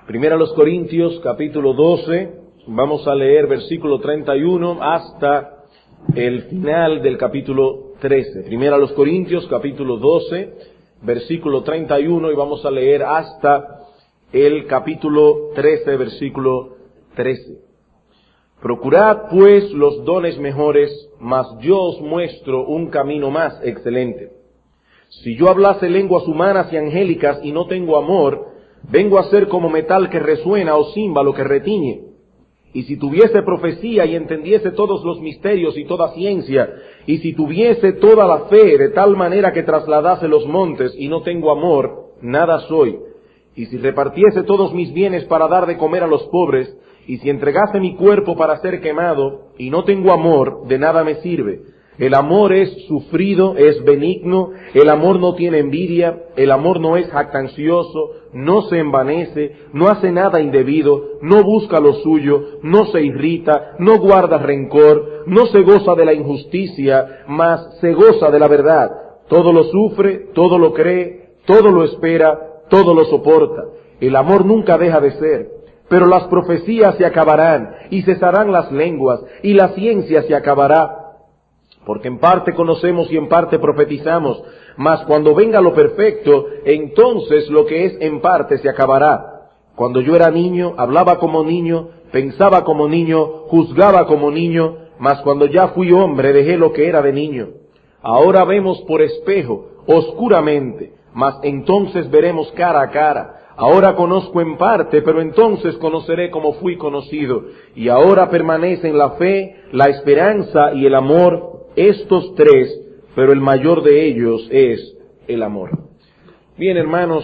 Primera a los Corintios, capítulo 12, vamos a leer versículo 31 hasta el final del capítulo 13. Primera a los Corintios, capítulo 12, versículo 31, y vamos a leer hasta el capítulo 13, versículo 13. Procurad pues los dones mejores, mas yo os muestro un camino más excelente. Si yo hablase lenguas humanas y angélicas y no tengo amor, vengo a ser como metal que resuena o címbalo que retiñe. Y si tuviese profecía y entendiese todos los misterios y toda ciencia, y si tuviese toda la fe de tal manera que trasladase los montes y no tengo amor, nada soy. Y si repartiese todos mis bienes para dar de comer a los pobres, y si entregase mi cuerpo para ser quemado, y no tengo amor, de nada me sirve. El amor es sufrido, es benigno, el amor no tiene envidia, el amor no es jactancioso, no se envanece, no hace nada indebido, no busca lo suyo, no se irrita, no guarda rencor, no se goza de la injusticia, mas se goza de la verdad. Todo lo sufre, todo lo cree, todo lo espera, todo lo soporta. El amor nunca deja de ser. Pero las profecías se acabarán, y cesarán las lenguas, y la ciencia se acabará. Porque en parte conocemos y en parte profetizamos, mas cuando venga lo perfecto, entonces lo que es en parte se acabará. Cuando yo era niño, hablaba como niño, pensaba como niño, juzgaba como niño, mas cuando ya fui hombre dejé lo que era de niño. Ahora vemos por espejo, oscuramente, mas entonces veremos cara a cara. Ahora conozco en parte, pero entonces conoceré como fui conocido. Y ahora permanecen la fe, la esperanza y el amor, estos tres, pero el mayor de ellos es el amor. Bien, hermanos,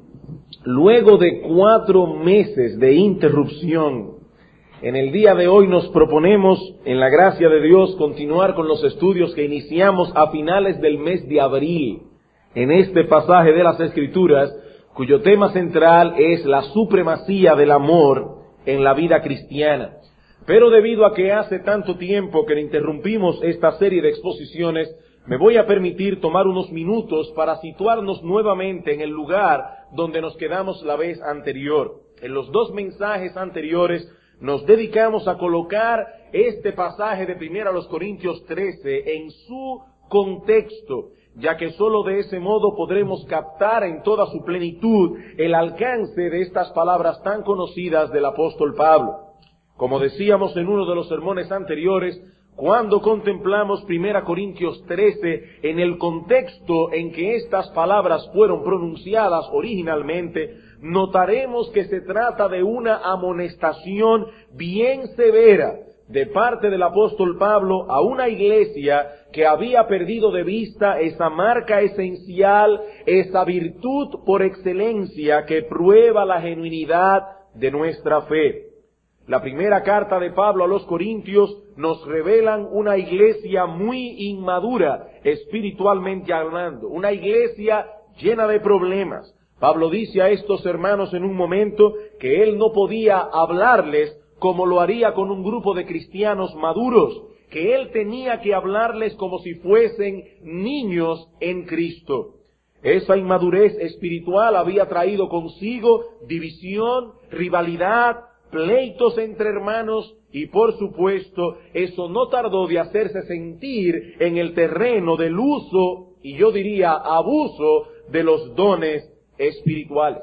luego de 4 meses de interrupción, en el día de hoy nos proponemos, en la gracia de Dios, continuar con los estudios que iniciamos a finales del mes de abril, en este pasaje de las Escrituras, cuyo tema central es la supremacía del amor en la vida cristiana. Pero debido a que hace tanto tiempo que interrumpimos esta serie de exposiciones, me voy a permitir tomar unos minutos para situarnos nuevamente en el lugar donde nos quedamos la vez anterior. En los 2 mensajes anteriores nos dedicamos a colocar este pasaje de 1 Corintios 13 en su contexto, ya que sólo de ese modo podremos captar en toda su plenitud el alcance de estas palabras tan conocidas del apóstol Pablo. Como decíamos en uno de los sermones anteriores, cuando contemplamos 1 Corintios 13 en el contexto en que estas palabras fueron pronunciadas originalmente, notaremos que se trata de una amonestación bien severa de parte del apóstol Pablo a una iglesia que había perdido de vista esa marca esencial, esa virtud por excelencia que prueba la genuinidad de nuestra fe. La primera carta de Pablo a los Corintios nos revelan una iglesia muy inmadura, espiritualmente hablando, una iglesia llena de problemas. Pablo dice a estos hermanos en un momento que él no podía hablarles como lo haría con un grupo de cristianos maduros, que él tenía que hablarles como si fuesen niños en Cristo. Esa inmadurez espiritual había traído consigo división, rivalidad, pleitos entre hermanos y por supuesto eso no tardó de hacerse sentir en el terreno del uso y yo diría abuso de los dones espirituales.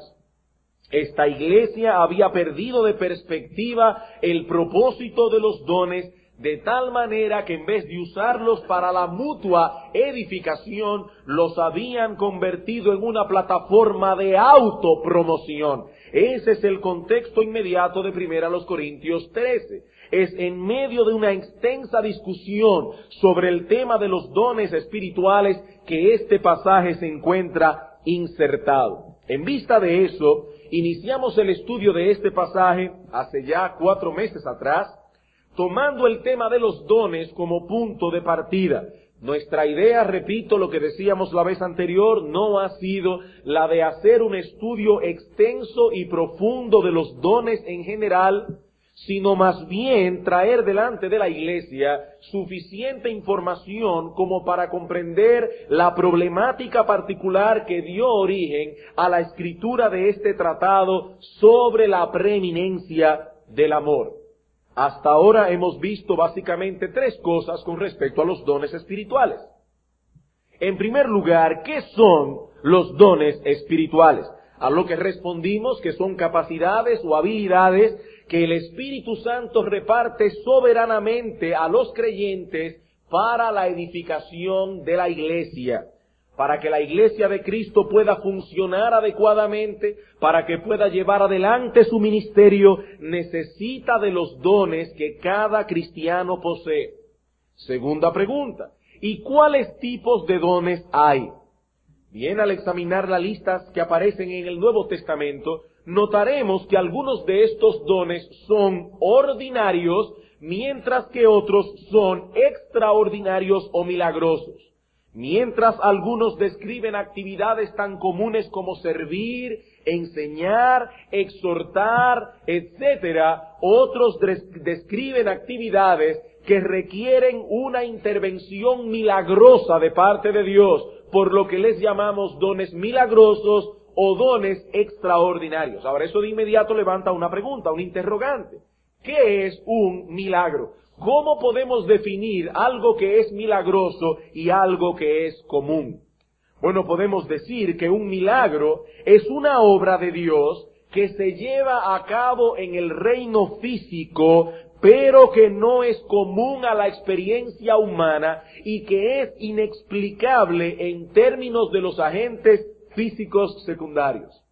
Esta iglesia había perdido de perspectiva el propósito de los dones de tal manera que en vez de usarlos para la mutua edificación, los habían convertido en una plataforma de autopromoción. Ese es el contexto inmediato de 1 Corintios 13. Es en medio de una extensa discusión sobre el tema de los dones espirituales que este pasaje se encuentra insertado. En vista de eso, iniciamos el estudio de este pasaje hace ya 4 meses atrás, tomando el tema de los dones como punto de partida. Nuestra idea, repito lo que decíamos la vez anterior, no ha sido la de hacer un estudio extenso y profundo de los dones en general, sino más bien traer delante de la iglesia suficiente información como para comprender la problemática particular que dio origen a la escritura de este tratado sobre la preeminencia del amor. Hasta ahora hemos visto básicamente tres cosas con respecto a los dones espirituales. En primer lugar, ¿qué son los dones espirituales? A lo que respondimos que son capacidades o habilidades que el Espíritu Santo reparte soberanamente a los creyentes para la edificación de la iglesia, para que la iglesia de Cristo pueda funcionar adecuadamente, para que pueda llevar adelante su ministerio, necesita de los dones que cada cristiano posee. Segunda pregunta, ¿y cuáles tipos de dones hay? Bien, al examinar las listas que aparecen en el Nuevo Testamento, notaremos que algunos de estos dones son ordinarios, mientras que otros son extraordinarios o milagrosos. Mientras algunos describen actividades tan comunes como servir, enseñar, exhortar, etcétera, otros describen actividades que requieren una intervención milagrosa de parte de Dios, por lo que les llamamos dones milagrosos o dones extraordinarios. Ahora, eso de inmediato levanta una pregunta, un interrogante. ¿Qué es un milagro? ¿Cómo podemos definir algo que es milagroso y algo que es común? Bueno, podemos decir que un milagro es una obra de Dios que se lleva a cabo en el reino físico, pero que no es común a la experiencia humana y que es inexplicable en términos de los agentes físicos secundarios.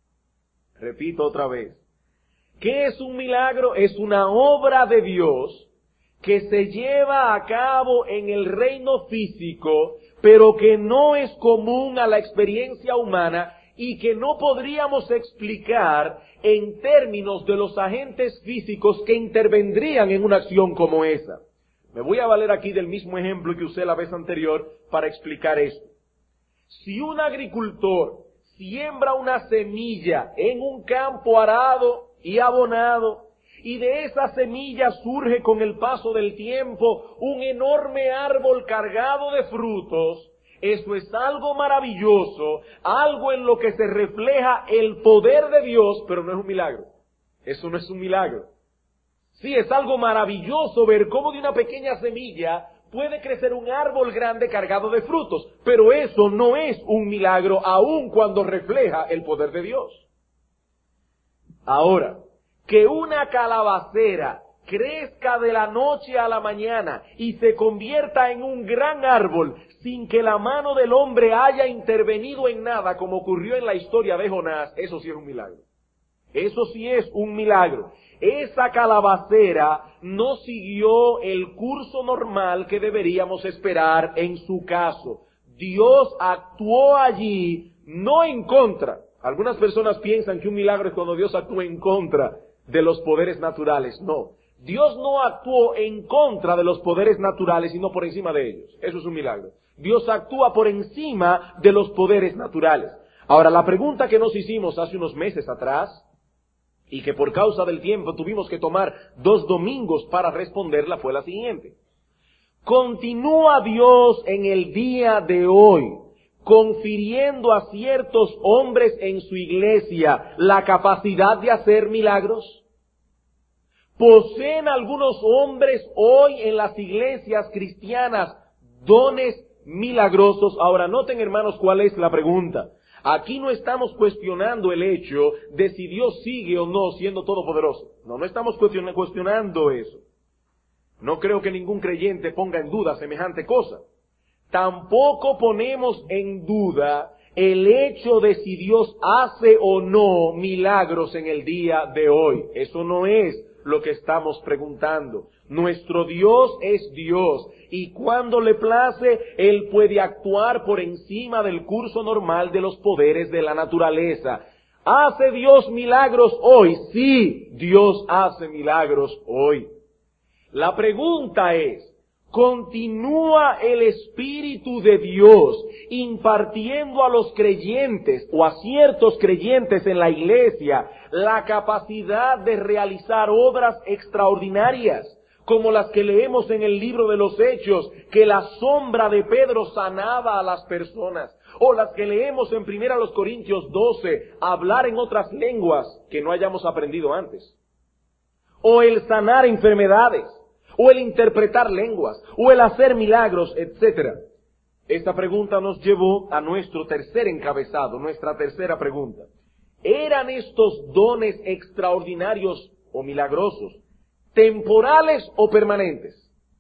Repito otra vez. ¿Qué es un milagro? Es una obra de Dios que se lleva a cabo en el reino físico, pero que no es común a la experiencia humana y que no podríamos explicar en términos de los agentes físicos que intervendrían en una acción como esa. Me voy a valer aquí del mismo ejemplo que usé la vez anterior para explicar esto. Si un agricultor siembra una semilla en un campo arado y abonado, y de esa semilla surge con el paso del tiempo un enorme árbol cargado de frutos, eso es algo maravilloso, algo en lo que se refleja el poder de Dios, pero no es un milagro. Eso no es un milagro. Sí, es algo maravilloso ver cómo de una pequeña semilla puede crecer un árbol grande cargado de frutos, pero eso no es un milagro, aun cuando refleja el poder de Dios. Ahora, que una calabacera crezca de la noche a la mañana y se convierta en un gran árbol sin que la mano del hombre haya intervenido en nada, como ocurrió en la historia de Jonás, eso sí es un milagro. Eso sí es un milagro. Esa calabacera no siguió el curso normal que deberíamos esperar en su caso. Dios actuó allí, no en contra. Algunas personas piensan que un milagro es cuando Dios actúa en contra de los poderes naturales. No, Dios no actuó en contra de los poderes naturales, sino por encima de ellos. Eso es un milagro. Dios actúa por encima de los poderes naturales. Ahora, la pregunta que nos hicimos hace unos meses atrás, y que por causa del tiempo tuvimos que tomar 2 domingos para responderla, fue la siguiente. ¿Continúa Dios en el día de hoy confiriendo a ciertos hombres en su iglesia la capacidad de hacer milagros? ¿Poseen algunos hombres hoy en las iglesias cristianas dones milagrosos? Ahora, noten, hermanos, cuál es la pregunta. Aquí no estamos cuestionando el hecho de si Dios sigue o no siendo todopoderoso. No estamos cuestionando eso. No creo que ningún creyente ponga en duda semejante cosa. Tampoco ponemos en duda el hecho de si Dios hace o no milagros en el día de hoy. Eso no es lo que estamos preguntando. Nuestro Dios es Dios y cuando le place, Él puede actuar por encima del curso normal de los poderes de la naturaleza. ¿Hace Dios milagros hoy? Sí, Dios hace milagros hoy. La pregunta es, continúa el Espíritu de Dios impartiendo a los creyentes o a ciertos creyentes en la iglesia la capacidad de realizar obras extraordinarias, como las que leemos en el libro de los Hechos, que la sombra de Pedro sanaba a las personas, o las que leemos en 1 Corintios 12, hablar en otras lenguas que no hayamos aprendido antes, o el sanar enfermedades, o el interpretar lenguas, o el hacer milagros, etc. Esta pregunta nos llevó a nuestro tercer encabezado, nuestra tercera pregunta. ¿Eran estos dones extraordinarios o milagrosos temporales o permanentes?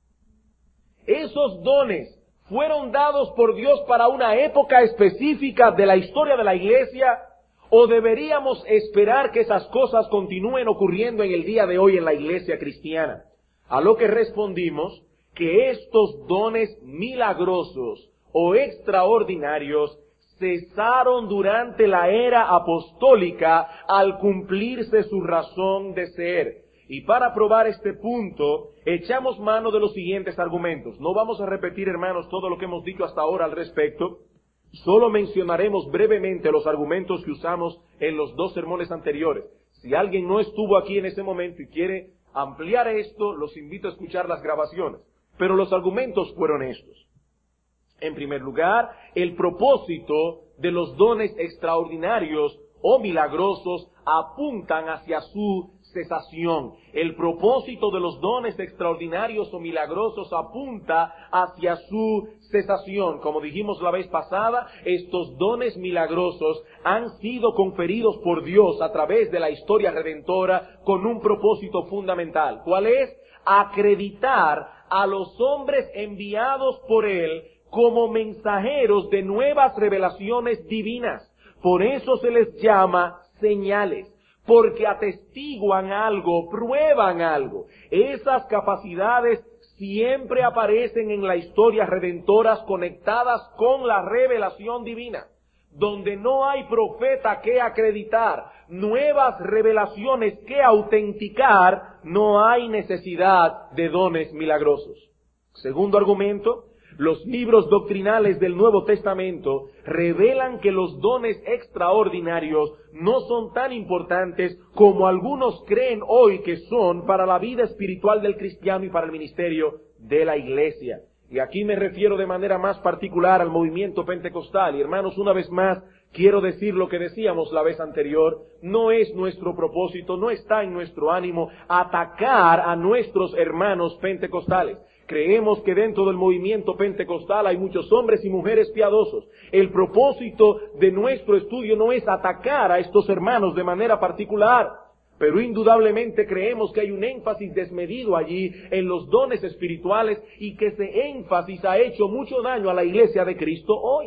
¿Esos dones fueron dados por Dios para una época específica de la historia de la iglesia? ¿O deberíamos esperar que esas cosas continúen ocurriendo en el día de hoy en la iglesia cristiana? A lo que respondimos que estos dones milagrosos o extraordinarios cesaron durante la era apostólica al cumplirse su razón de ser. Y para probar este punto, echamos mano de los siguientes argumentos. No vamos a repetir, hermanos, todo lo que hemos dicho hasta ahora al respecto. Solo mencionaremos brevemente los argumentos que usamos en los 2 sermones anteriores. Si alguien no estuvo aquí en ese momento y quiere ampliar esto, los invito a escuchar las grabaciones. Pero los argumentos fueron estos. En primer lugar, el propósito de los dones extraordinarios o milagrosos apuntan hacia su cesación. El propósito de los dones extraordinarios o milagrosos apunta hacia su cesación. Como dijimos la vez pasada, estos dones milagrosos han sido conferidos por Dios a través de la historia redentora con un propósito fundamental. ¿Cuál es? Acreditar a los hombres enviados por Él como mensajeros de nuevas revelaciones divinas. Por eso se les llama señales, porque atestiguan algo, prueban algo. Esas capacidades siempre aparecen en la historia redentoras conectadas con la revelación divina. Donde no hay profeta que acreditar, nuevas revelaciones que autenticar, no hay necesidad de dones milagrosos. Segundo argumento, los libros doctrinales del Nuevo Testamento revelan que los dones extraordinarios no son tan importantes como algunos creen hoy que son para la vida espiritual del cristiano y para el ministerio de la iglesia. Y aquí me refiero de manera más particular al movimiento pentecostal. Y hermanos, una vez más, quiero decir lo que decíamos la vez anterior. No es nuestro propósito, no está en nuestro ánimo atacar a nuestros hermanos pentecostales. Creemos que dentro del movimiento pentecostal hay muchos hombres y mujeres piadosos. El propósito de nuestro estudio no es atacar a estos hermanos de manera particular, pero indudablemente creemos que hay un énfasis desmedido allí en los dones espirituales y que ese énfasis ha hecho mucho daño a la iglesia de Cristo hoy.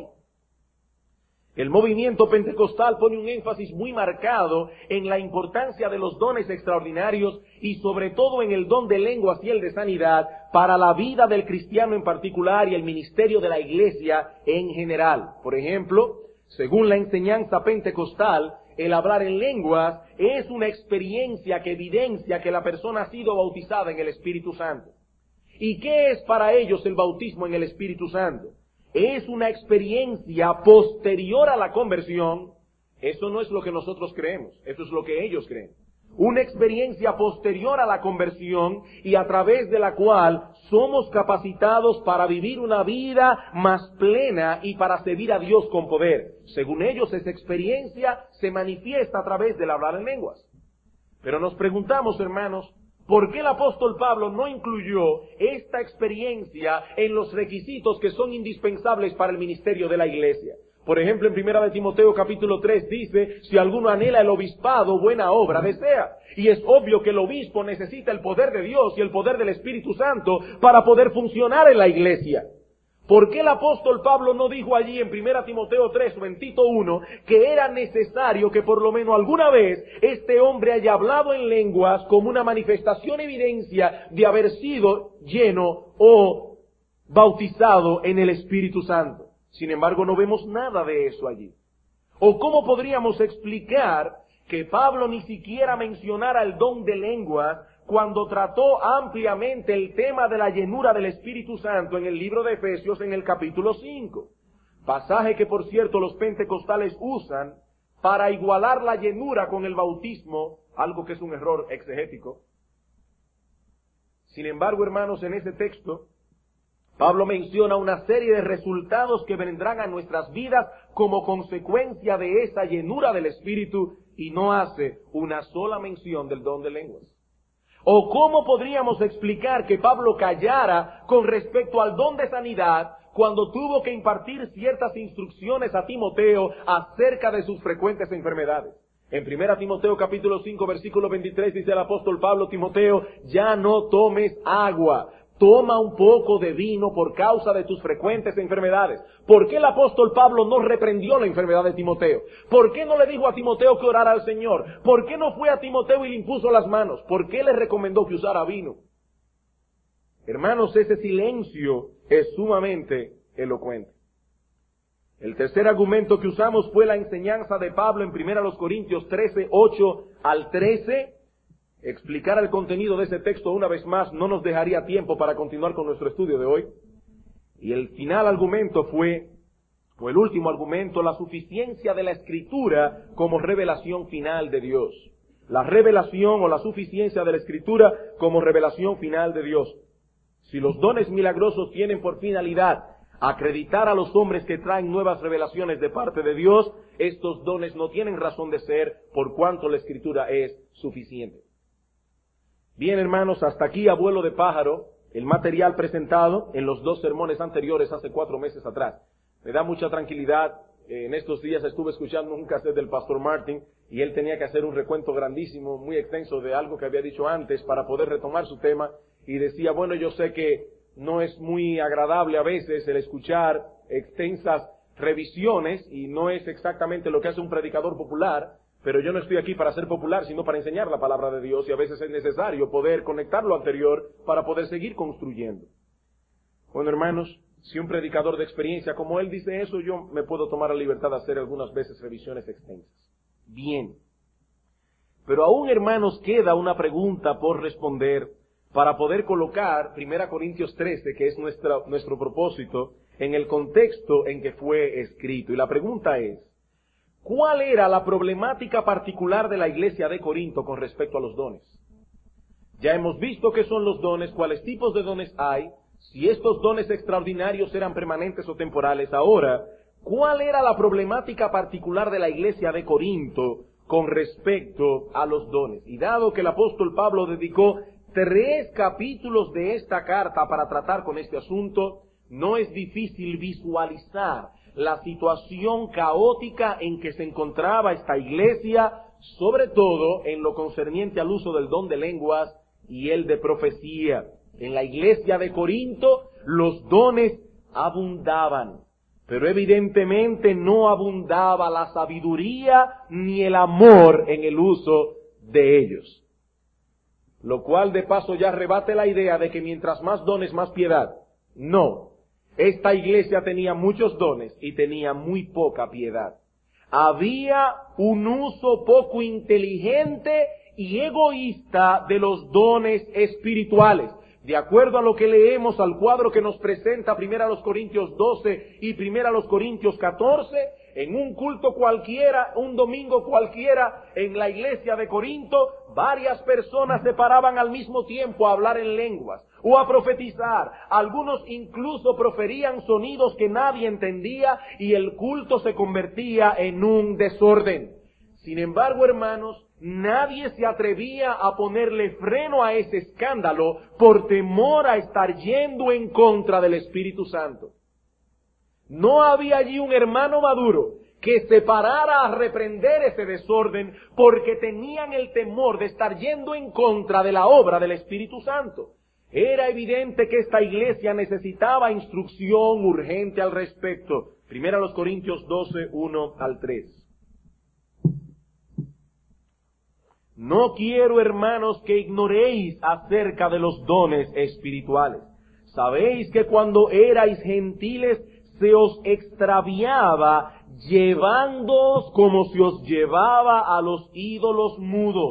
El movimiento pentecostal pone un énfasis muy marcado en la importancia de los dones extraordinarios y sobre todo en el don de lenguas y el de sanidad para la vida del cristiano en particular y el ministerio de la iglesia en general. Por ejemplo, según la enseñanza pentecostal, el hablar en lenguas es una experiencia que evidencia que la persona ha sido bautizada en el Espíritu Santo. ¿Y qué es para ellos el bautismo en el Espíritu Santo? Es una experiencia posterior a la conversión. Eso no es lo que nosotros creemos, eso es lo que ellos creen. Una experiencia posterior a la conversión y a través de la cual somos capacitados para vivir una vida más plena y para servir a Dios con poder. Según ellos, esa experiencia se manifiesta a través del hablar en lenguas. Pero nos preguntamos, hermanos, ¿por qué el apóstol Pablo no incluyó esta experiencia en los requisitos que son indispensables para el ministerio de la iglesia? Por ejemplo, en 1 de Timoteo capítulo 3 dice, si alguno anhela el obispado, buena obra desea. Y es obvio que el obispo necesita el poder de Dios y el poder del Espíritu Santo para poder funcionar en la iglesia. ¿Por qué el apóstol Pablo no dijo allí en 1 Timoteo 3 o en Tito 1 que era necesario que por lo menos alguna vez este hombre haya hablado en lenguas como una manifestación, evidencia de haber sido lleno o bautizado en el Espíritu Santo? Sin embargo, no vemos nada de eso allí. ¿O cómo podríamos explicar que Pablo ni siquiera mencionara el don de lenguas cuando trató ampliamente el tema de la llenura del Espíritu Santo en el libro de Efesios en el capítulo 5. Pasaje que, por cierto, los pentecostales usan para igualar la llenura con el bautismo, algo que es un error exegético. Sin embargo, hermanos, en ese texto, Pablo menciona una serie de resultados que vendrán a nuestras vidas como consecuencia de esa llenura del Espíritu y no hace una sola mención del don de lenguas. ¿O cómo podríamos explicar que Pablo callara con respecto al don de sanidad cuando tuvo que impartir ciertas instrucciones a Timoteo acerca de sus frecuentes enfermedades? En 1 Timoteo capítulo 5 versículo 23 dice el apóstol Pablo: Timoteo, ya no tomes agua, toma un poco de vino por causa de tus frecuentes enfermedades. ¿Por qué el apóstol Pablo no reprendió la enfermedad de Timoteo? ¿Por qué no le dijo a Timoteo que orara al Señor? ¿Por qué no fue a Timoteo y le impuso las manos? ¿Por qué le recomendó que usara vino? Hermanos, ese silencio es sumamente elocuente. El tercer argumento que usamos fue la enseñanza de Pablo en 1 Corintios 13, 8 al 13. Explicar el contenido de ese texto una vez más no nos dejaría tiempo para continuar con nuestro estudio de hoy. Y el final argumento fue el último argumento, la suficiencia de la Escritura como revelación final de Dios. La revelación o la suficiencia de la Escritura como revelación final de Dios. Si los dones milagrosos tienen por finalidad acreditar a los hombres que traen nuevas revelaciones de parte de Dios, estos dones no tienen razón de ser por cuanto la Escritura es suficiente. Bien, hermanos, hasta aquí, a vuelo de pájaro, el material presentado en los dos sermones anteriores hace 4 meses atrás. Me da mucha tranquilidad. En estos días estuve escuchando un cassette del pastor Martin y él tenía que hacer un recuento grandísimo, muy extenso de algo que había dicho antes para poder retomar su tema, y decía, bueno, yo sé que no es muy agradable a veces el escuchar extensas revisiones y no es exactamente lo que hace un predicador popular, pero yo no estoy aquí para ser popular, sino para enseñar la palabra de Dios, y a veces es necesario poder conectar lo anterior para poder seguir construyendo. Bueno, hermanos, si un predicador de experiencia como él dice eso, yo me puedo tomar la libertad de hacer algunas veces revisiones extensas. Bien. Pero aún, hermanos, queda una pregunta por responder para poder colocar 1 Corintios 13, que es nuestro propósito, en el contexto en que fue escrito. Y la pregunta es, ¿cuál era la problemática particular de la iglesia de Corinto con respecto a los dones? Ya hemos visto qué son los dones, cuáles tipos de dones hay, si estos dones extraordinarios eran permanentes o temporales. Ahora, ¿cuál era la problemática particular de la iglesia de Corinto con respecto a los dones? Y dado que el apóstol Pablo dedicó 3 capítulos de esta carta para tratar con este asunto, no es difícil visualizar la situación caótica en que se encontraba esta iglesia, sobre todo en lo concerniente al uso del don de lenguas y el de profecía. En la iglesia de Corinto los dones abundaban, pero evidentemente no abundaba la sabiduría ni el amor en el uso de ellos. Lo cual de paso ya rebate la idea de que mientras más dones, más piedad. No. Esta iglesia tenía muchos dones y tenía muy poca piedad. Había un uso poco inteligente y egoísta de los dones espirituales. De acuerdo a lo que leemos al cuadro que nos presenta 1 Corintios 12 y 1 Corintios 14, en un culto cualquiera, un domingo cualquiera, en la iglesia de Corinto, varias personas se paraban al mismo tiempo a hablar en lenguas o a profetizar. Algunos incluso proferían sonidos que nadie entendía y el culto se convertía en un desorden. Sin embargo, hermanos, nadie se atrevía a ponerle freno a ese escándalo por temor a estar yendo en contra del Espíritu Santo. No había allí un hermano maduro que se parara a reprender ese desorden porque tenían el temor de estar yendo en contra de la obra del Espíritu Santo. Era evidente que esta iglesia necesitaba instrucción urgente al respecto. 1 Corintios 12, 1 al 3. No quiero, hermanos, que ignoréis acerca de los dones espirituales. Sabéis que cuando erais gentiles se os extraviaba, llevándoos como se os llevaba a los ídolos mudos,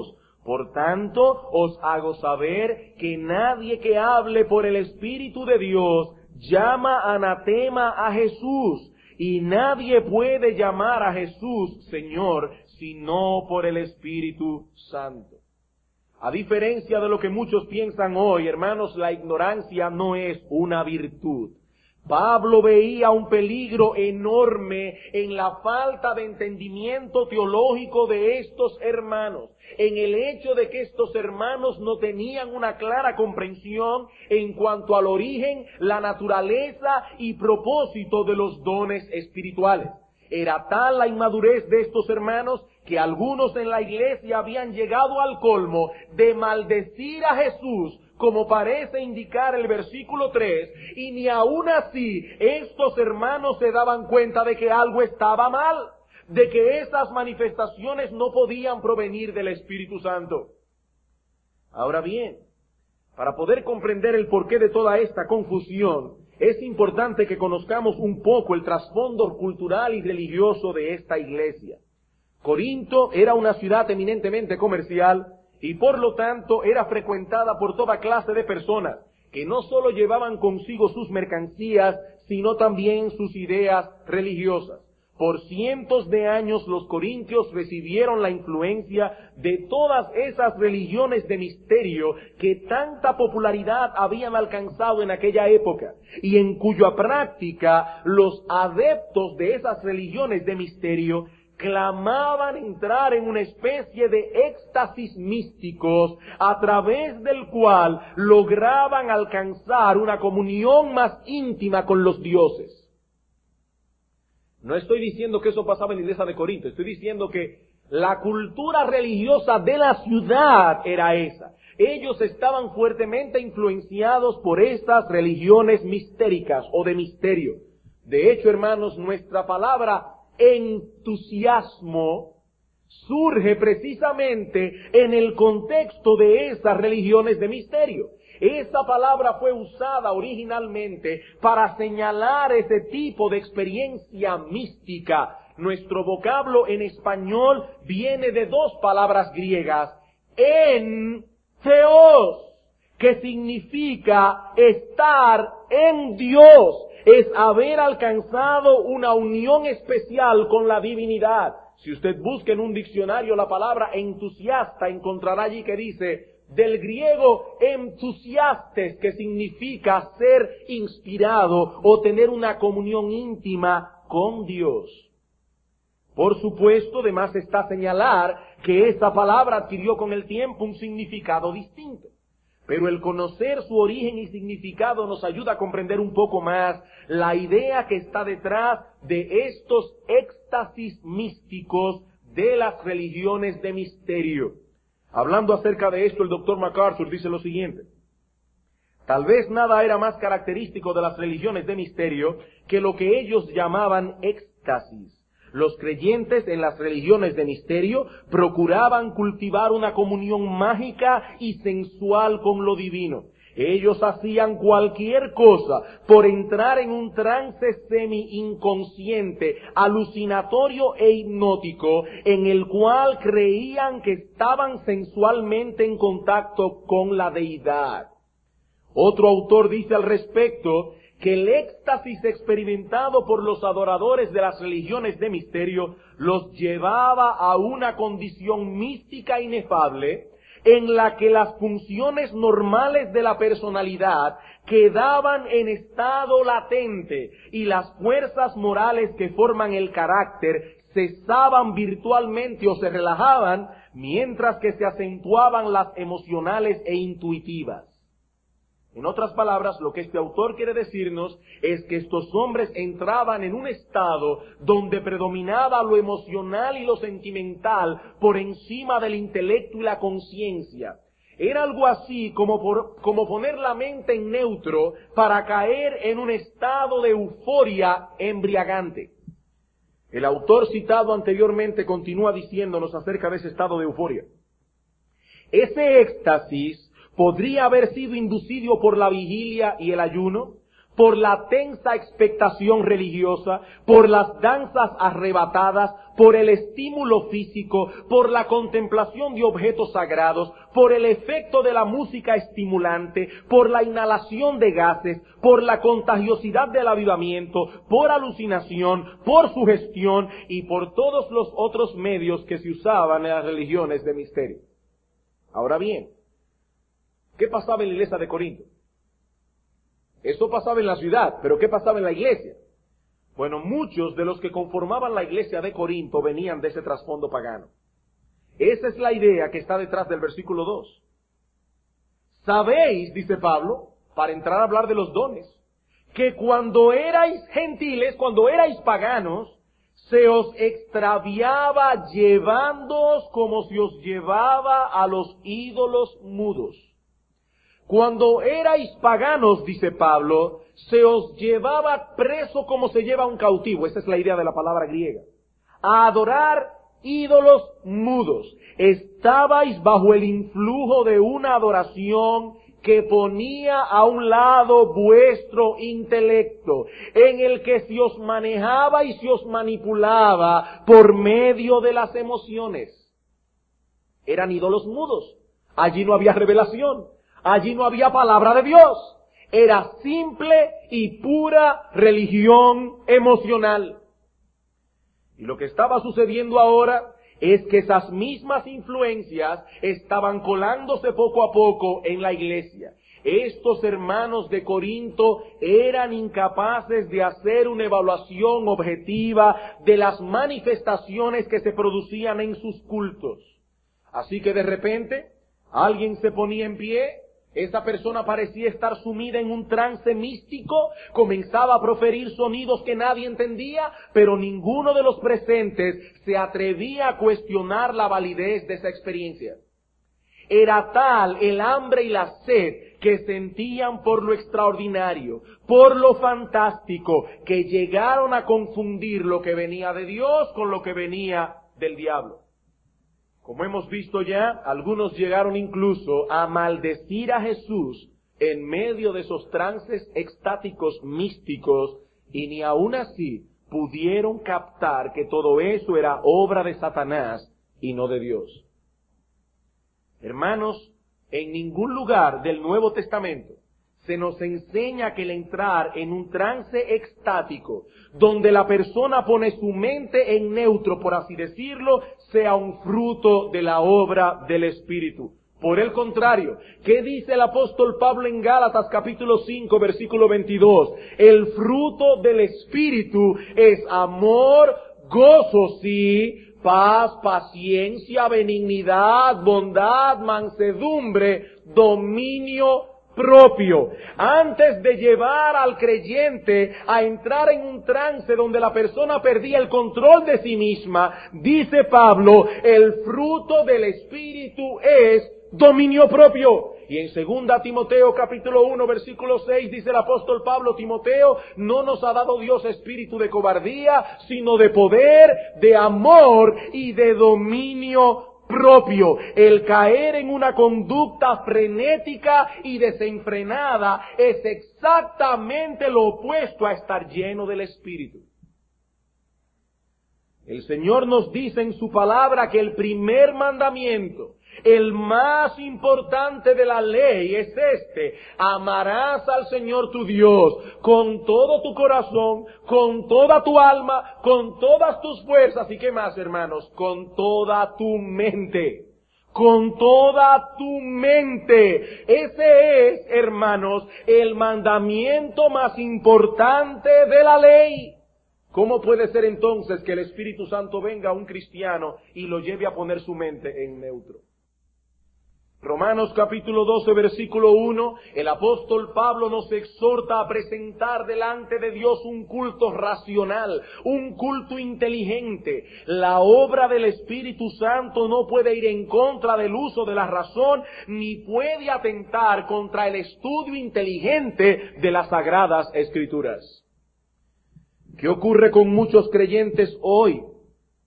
Por tanto, os hago saber que nadie que hable por el Espíritu de Dios llama anatema a Jesús, y nadie puede llamar a Jesús Señor, sino por el Espíritu Santo. A diferencia de lo que muchos piensan hoy, hermanos, la ignorancia no es una virtud. Pablo veía un peligro enorme en la falta de entendimiento teológico de estos hermanos, en el hecho de que estos hermanos no tenían una clara comprensión en cuanto al origen, la naturaleza y propósito de los dones espirituales. Era tal la inmadurez de estos hermanos que algunos en la iglesia habían llegado al colmo de maldecir a Jesús, como parece indicar el versículo 3, y ni aún así estos hermanos se daban cuenta de que algo estaba mal, de que esas manifestaciones no podían provenir del Espíritu Santo. Ahora bien, para poder comprender el porqué de toda esta confusión, es importante que conozcamos un poco el trasfondo cultural y religioso de esta iglesia. Corinto era una ciudad eminentemente comercial y por lo tanto era frecuentada por toda clase de personas que no solo llevaban consigo sus mercancías, sino también sus ideas religiosas. Por cientos de años los corintios recibieron la influencia de todas esas religiones de misterio que tanta popularidad habían alcanzado en aquella época y en cuya práctica los adeptos de esas religiones de misterio clamaban entrar en una especie de éxtasis místicos a través del cual lograban alcanzar una comunión más íntima con los dioses. No estoy diciendo que eso pasaba en la iglesia de Corinto, estoy diciendo que la cultura religiosa de la ciudad era esa. Ellos estaban fuertemente influenciados por esas religiones mistéricas o de misterio. De hecho, hermanos, nuestra palabra entusiasmo surge precisamente en el contexto de esas religiones de misterio. Esa palabra fue usada originalmente para señalar ese tipo de experiencia mística. Nuestro vocablo en español viene de dos palabras griegas, en theos, que significa estar en Dios, es haber alcanzado una unión especial con la divinidad. Si usted busca en un diccionario la palabra entusiasta, encontrará allí que dice, del griego entusiastes, que significa ser inspirado o tener una comunión íntima con Dios. Por supuesto, además está señalar que esa palabra adquirió con el tiempo un significado distinto. Pero el conocer su origen y significado nos ayuda a comprender un poco más la idea que está detrás de estos éxtasis místicos de las religiones de misterio. Hablando acerca de esto, el Dr. MacArthur dice lo siguiente: tal vez nada era más característico de las religiones de misterio que lo que ellos llamaban éxtasis. Los creyentes en las religiones de misterio procuraban cultivar una comunión mágica y sensual con lo divino. Ellos hacían cualquier cosa por entrar en un trance semi-inconsciente, alucinatorio e hipnótico, en el cual creían que estaban sensualmente en contacto con la deidad. Otro autor dice al respecto que el éxtasis experimentado por los adoradores de las religiones de misterio los llevaba a una condición mística inefable en la que las funciones normales de la personalidad quedaban en estado latente y las fuerzas morales que forman el carácter cesaban virtualmente o se relajaban, mientras que se acentuaban las emocionales e intuitivas. En otras palabras, lo que este autor quiere decirnos es que estos hombres entraban en un estado donde predominaba lo emocional y lo sentimental por encima del intelecto y la conciencia. Era algo así como poner la mente en neutro para caer en un estado de euforia embriagante. El autor citado anteriormente continúa diciéndonos acerca de ese estado de euforia. Ese éxtasis podría haber sido inducido por la vigilia y el ayuno, por la tensa expectación religiosa, por las danzas arrebatadas, por el estímulo físico, por la contemplación de objetos sagrados, por el efecto de la música estimulante, por la inhalación de gases, por la contagiosidad del avivamiento, por alucinación, por sugestión y por todos los otros medios que se usaban en las religiones de misterio. Ahora bien, ¿qué pasaba en la iglesia de Corinto? Eso pasaba en la ciudad, pero ¿qué pasaba en la iglesia? Bueno, muchos de los que conformaban la iglesia de Corinto venían de ese trasfondo pagano. Esa es la idea que está detrás del versículo 2. Sabéis, dice Pablo, para entrar a hablar de los dones, que cuando erais gentiles, cuando erais paganos, se os extraviaba llevándoos como se os llevaba a los ídolos mudos. Cuando erais paganos, dice Pablo, se os llevaba preso como se lleva a un cautivo. Esa es la idea de la palabra griega. A adorar ídolos mudos. Estabais bajo el influjo de una adoración que ponía a un lado vuestro intelecto, en el que se os manejaba y se os manipulaba por medio de las emociones. Eran ídolos mudos. Allí no había revelación. Allí no había palabra de Dios. Era simple y pura religión emocional. Y lo que estaba sucediendo ahora es que esas mismas influencias estaban colándose poco a poco en la iglesia. Estos hermanos de Corinto eran incapaces de hacer una evaluación objetiva de las manifestaciones que se producían en sus cultos. Así que de repente alguien se ponía en pie. Esa persona parecía estar sumida en un trance místico, comenzaba a proferir sonidos que nadie entendía, pero ninguno de los presentes se atrevía a cuestionar la validez de esa experiencia. Era tal el hambre y la sed que sentían por lo extraordinario, por lo fantástico, que llegaron a confundir lo que venía de Dios con lo que venía del diablo. Como hemos visto ya, algunos llegaron incluso a maldecir a Jesús en medio de esos trances extáticos místicos, y ni aun así pudieron captar que todo eso era obra de Satanás y no de Dios. Hermanos, en ningún lugar del Nuevo Testamento se nos enseña que el entrar en un trance extático, donde la persona pone su mente en neutro, por así decirlo, sea un fruto de la obra del Espíritu. Por el contrario, ¿qué dice el apóstol Pablo en Gálatas capítulo 5, versículo 22? El fruto del Espíritu es amor, gozo, sí, paz, paciencia, benignidad, bondad, mansedumbre, dominio propio. Antes de llevar al creyente a entrar en un trance donde la persona perdía el control de sí misma, dice Pablo, el fruto del Espíritu es dominio propio. Y en 2 Timoteo capítulo 1 versículo 6 dice el apóstol Pablo: Timoteo, no nos ha dado Dios espíritu de cobardía, sino de poder, de amor y de dominio propio. El caer en una conducta frenética y desenfrenada es exactamente lo opuesto a estar lleno del Espíritu. El Señor nos dice en su palabra que el primer mandamiento, el más importante de la ley, es este: amarás al Señor tu Dios con todo tu corazón, con toda tu alma, con todas tus fuerzas. ¿Y qué más, hermanos? Con toda tu mente. Con toda tu mente. Ese es, hermanos, el mandamiento más importante de la ley. ¿Cómo puede ser entonces que el Espíritu Santo venga a un cristiano y lo lleve a poner su mente en neutro? Romanos capítulo 12 versículo 1, el apóstol Pablo nos exhorta a presentar delante de Dios un culto racional, un culto inteligente. La obra del Espíritu Santo no puede ir en contra del uso de la razón, ni puede atentar contra el estudio inteligente de las Sagradas Escrituras. ¿Qué ocurre con muchos creyentes hoy?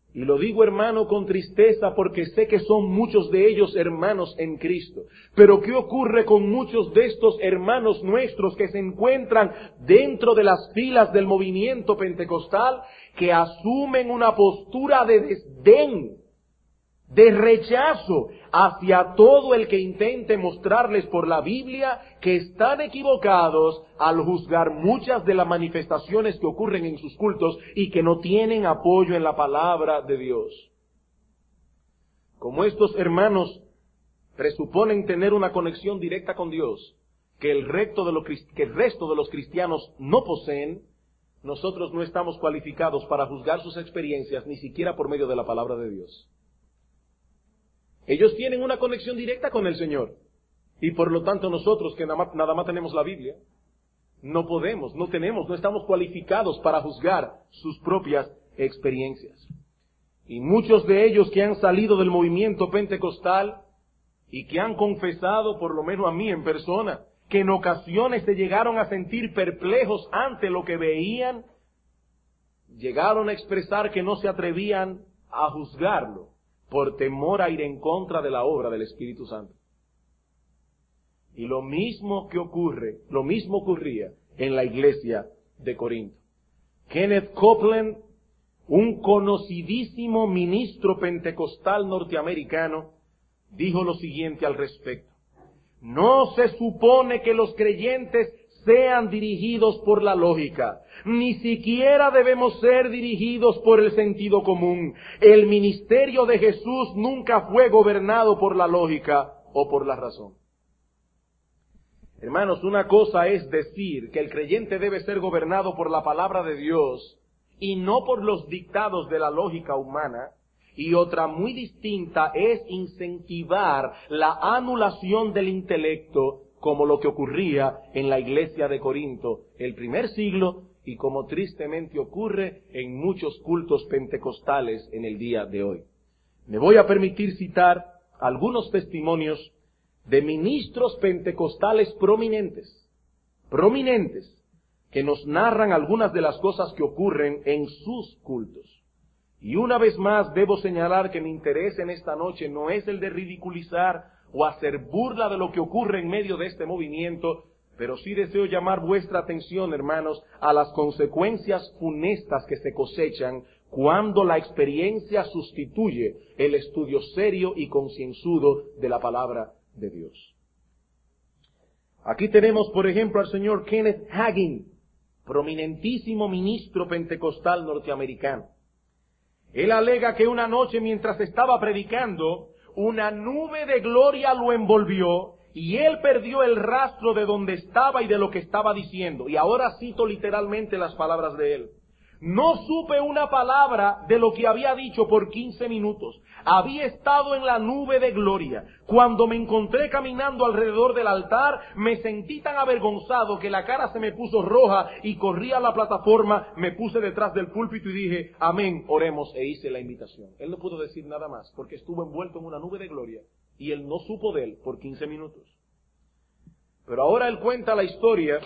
Y lo digo, hermano, con tristeza, porque sé que son muchos de ellos hermanos en Cristo. Pero ¿qué ocurre con muchos de estos hermanos nuestros que se encuentran dentro de las filas del movimiento pentecostal, que asumen una postura de desdén, de rechazo hacia todo el que intente mostrarles por la Biblia que están equivocados al juzgar muchas de las manifestaciones que ocurren en sus cultos y que no tienen apoyo en la palabra de Dios? Como estos hermanos presuponen tener una conexión directa con Dios que el resto de los cristianos no poseen, nosotros no estamos cualificados para juzgar sus experiencias ni siquiera por medio de la palabra de Dios. Ellos tienen una conexión directa con el Señor. Y por lo tanto nosotros, que nada más tenemos la Biblia, no estamos cualificados para juzgar sus propias experiencias. Y muchos de ellos que han salido del movimiento pentecostal y que han confesado, por lo menos a mí en persona, que en ocasiones se llegaron a sentir perplejos ante lo que veían, llegaron a expresar que no se atrevían a juzgarlo por temor a ir en contra de la obra del Espíritu Santo. Y lo mismo ocurría en la iglesia de Corinto. Kenneth Copeland, un conocidísimo ministro pentecostal norteamericano, dijo lo siguiente al respecto: no se supone que los creyentes sean dirigidos por la lógica, ni siquiera debemos ser dirigidos por el sentido común. El ministerio de Jesús nunca fue gobernado por la lógica o por la razón. Hermanos, una cosa es decir que el creyente debe ser gobernado por la palabra de Dios y no por los dictados de la lógica humana, y otra muy distinta es incentivar la anulación del intelecto, como lo que ocurría en la iglesia de Corinto el primer siglo y como tristemente ocurre en muchos cultos pentecostales en el día de hoy. Me voy a permitir citar algunos testimonios de ministros pentecostales prominentes, que nos narran algunas de las cosas que ocurren en sus cultos. Y una vez más debo señalar que mi interés en esta noche no es el de ridiculizar o hacer burla de lo que ocurre en medio de este movimiento, pero sí deseo llamar vuestra atención, hermanos, a las consecuencias funestas que se cosechan cuando la experiencia sustituye el estudio serio y concienzudo de la palabra de Dios. Aquí tenemos, por ejemplo, al señor Kenneth Hagin, prominentísimo ministro pentecostal norteamericano. Él alega que una noche mientras estaba predicando, una nube de gloria lo envolvió y él perdió el rastro de donde estaba y de lo que estaba diciendo. Y ahora cito literalmente las palabras de él. No supe una palabra de lo que había dicho por 15 minutos. Había estado en la nube de gloria. Cuando me encontré caminando alrededor del altar, me sentí tan avergonzado que la cara se me puso roja y corrí a la plataforma, me puse detrás del púlpito y dije, amén, oremos, e hice la invitación. Él no pudo decir nada más porque estuvo envuelto en una nube de gloria y él no supo de él por 15 minutos. Pero ahora él cuenta la historia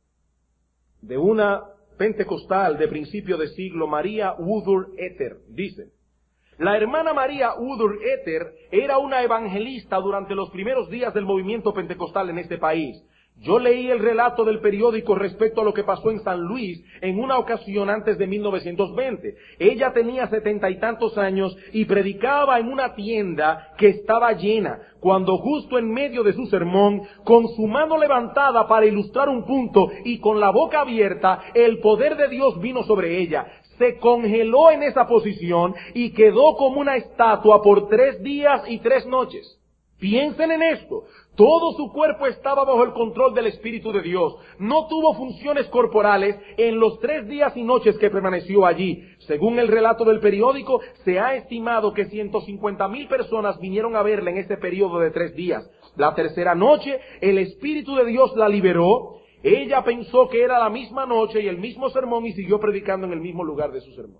de una pentecostal de principio de siglo, María Woodward Ether. Dice, la hermana María Woodward Ether era una evangelista durante los primeros días del movimiento pentecostal en este país. Yo leí el relato del periódico respecto a lo que pasó en San Luis en una ocasión antes de 1920. Ella tenía 70 y tantos años y predicaba en una tienda que estaba llena, cuando justo en medio de su sermón, con su mano levantada para ilustrar un punto y con la boca abierta, el poder de Dios vino sobre ella. Se congeló en esa posición y quedó como una estatua por 3 días y 3 noches. Piensen en esto. Todo su cuerpo estaba bajo el control del Espíritu de Dios. No tuvo funciones corporales en los 3 días y noches que permaneció allí. Según el relato del periódico, se ha estimado que 150,000 personas vinieron a verla en ese periodo de 3 días. La tercera noche, el Espíritu de Dios la liberó. Ella pensó que era la misma noche y el mismo sermón y siguió predicando en el mismo lugar de su sermón.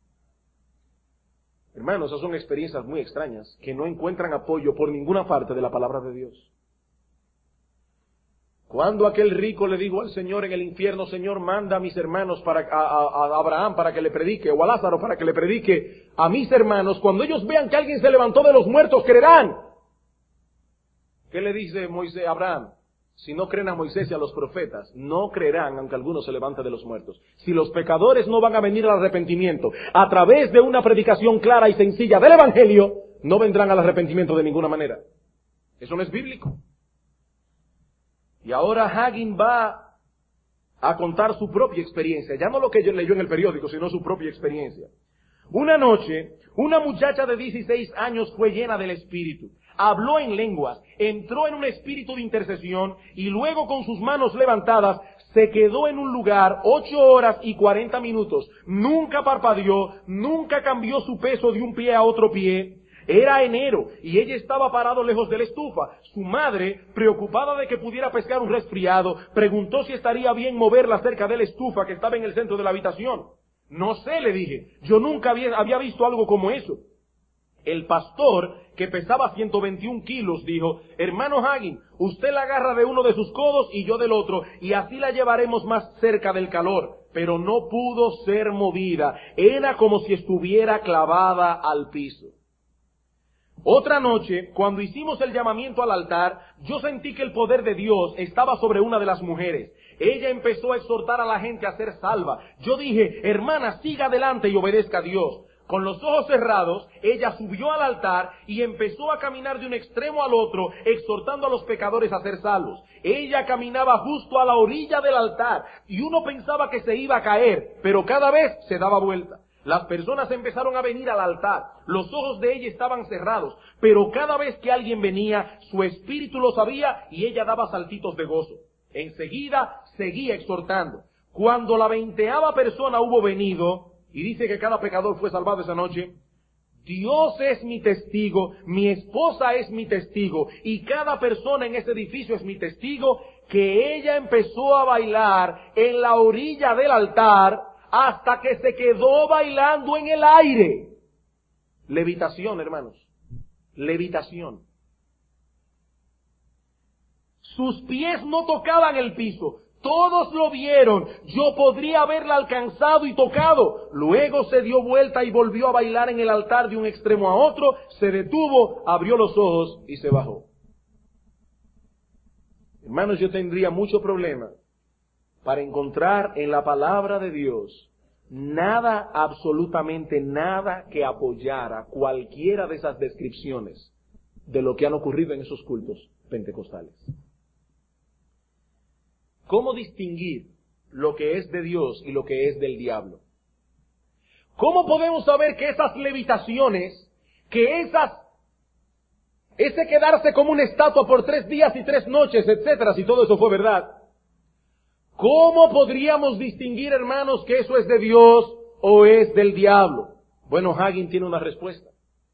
Hermanos, esas son experiencias muy extrañas que no encuentran apoyo por ninguna parte de la palabra de Dios. Cuando aquel rico le dijo al Señor en el infierno, Señor, manda a mis hermanos a Abraham para que le predique, o a Lázaro para que le predique a mis hermanos, cuando ellos vean que alguien se levantó de los muertos, creerán. ¿Qué le dice Moisés a Abraham? Si no creen a Moisés y a los profetas, no creerán aunque alguno se levante de los muertos. Si los pecadores no van a venir al arrepentimiento a través de una predicación clara y sencilla del Evangelio, no vendrán al arrepentimiento de ninguna manera. Eso no es bíblico. Y ahora Hagin va a contar su propia experiencia, ya no lo que leyó en el periódico, sino su propia experiencia. Una noche, una muchacha de 16 años fue llena del Espíritu, habló en lenguas, entró en un espíritu de intercesión y luego con sus manos levantadas se quedó en un lugar 8 horas y 40 minutos, nunca parpadeó, nunca cambió su peso de un pie a otro pie. Era enero y ella estaba parado lejos de la estufa. Su madre, preocupada de que pudiera pescar un resfriado, preguntó si estaría bien moverla cerca de la estufa que estaba en el centro de la habitación. No sé, le dije, yo nunca había visto algo como eso. El pastor, que pesaba 121 kilos, dijo, hermano Hagin, usted la agarra de uno de sus codos y yo del otro, y así la llevaremos más cerca del calor. Pero no pudo ser movida, era como si estuviera clavada al piso. Otra noche, cuando hicimos el llamamiento al altar, yo sentí que el poder de Dios estaba sobre una de las mujeres. Ella empezó a exhortar a la gente a ser salva. Yo dije, hermana, siga adelante y obedezca a Dios. Con los ojos cerrados, ella subió al altar y empezó a caminar de un extremo al otro, exhortando a los pecadores a ser salvos. Ella caminaba justo a la orilla del altar y uno pensaba que se iba a caer, pero cada vez se daba vuelta. Las personas empezaron a venir al altar, los ojos de ella estaban cerrados, pero cada vez que alguien venía, su espíritu lo sabía y ella daba saltitos de gozo. Enseguida seguía exhortando. Cuando la 20ª persona hubo venido, y dice que cada pecador fue salvado esa noche, Dios es mi testigo, mi esposa es mi testigo, y cada persona en ese edificio es mi testigo, que ella empezó a bailar en la orilla del altar, hasta que se quedó bailando en el aire. Levitación, hermanos. Levitación. Sus pies no tocaban el piso. Todos lo vieron. Yo podría haberla alcanzado y tocado. Luego se dio vuelta y volvió a bailar en el altar de un extremo a otro. Se detuvo, abrió los ojos y se bajó. Hermanos, yo tendría mucho problema para encontrar en la palabra de Dios nada, absolutamente nada que apoyara cualquiera de esas descripciones de lo que han ocurrido en esos cultos pentecostales. ¿Cómo distinguir lo que es de Dios y lo que es del diablo? ¿Cómo podemos saber que esas levitaciones, ese quedarse como una estatua por 3 días y 3 noches, etcétera, si todo eso fue verdad? ¿Cómo podríamos distinguir, hermanos, que eso es de Dios o es del diablo? Bueno, Hagin tiene una respuesta.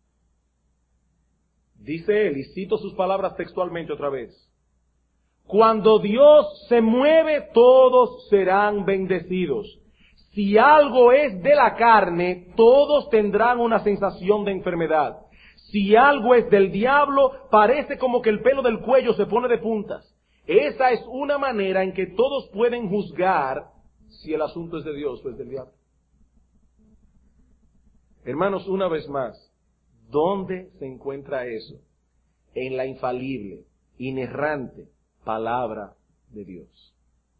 Dice él, y cito sus palabras textualmente otra vez: cuando Dios se mueve, todos serán bendecidos. Si algo es de la carne, todos tendrán una sensación de enfermedad. Si algo es del diablo, parece como que el pelo del cuello se pone de puntas. Esa es una manera en que todos pueden juzgar si el asunto es de Dios o es del diablo. Hermanos, una vez más, ¿dónde se encuentra eso? En la infalible, inerrante palabra de Dios.